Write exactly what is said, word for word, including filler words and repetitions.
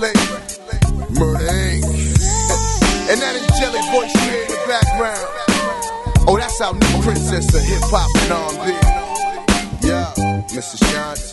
Murder Incorporated. And that angelic voice you hear in the background, oh, that's our new princess of hip hop and R and B. Yeah, Missus Shanti.